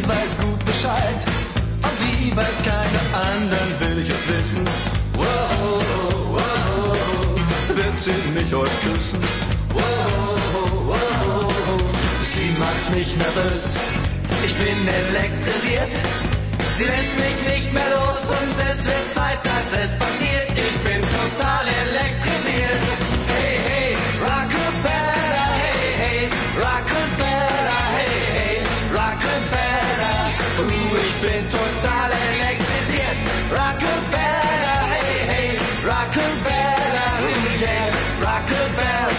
weiß gut Bescheid. Und wie bei keinem anderen will ich es wissen. Wow, wow, wird sie mich heute küssen? Wow, wow, sie macht mich nervös. Ich bin elektrisiert. Sie lässt mich nicht mehr los und es wird Zeit, dass es passiert. Ich bin total elektrisiert. Hey, hey, Rockabella, hey, hey, Rockabella, hey, hey, Rockabella. Ich bin total elektrisiert. Rockabella, hey, hey, Rockabella, yeah, Rockabella.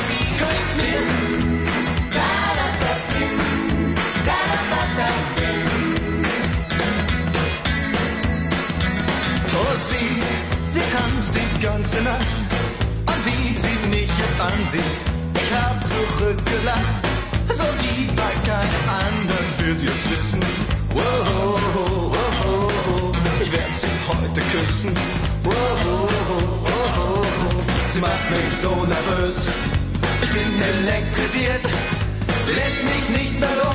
Oh, sie tanzt die ganze Nacht und wie sie mich jetzt ansieht, ich hab zurückgelacht, so wie bei keinem anderen will sie es wissen. Wow, wow, wow, ich werd sie heute küssen. Wow, wow, sie macht mich so nervös, ich bin elektrisiert, sie lässt mich nicht mehr los.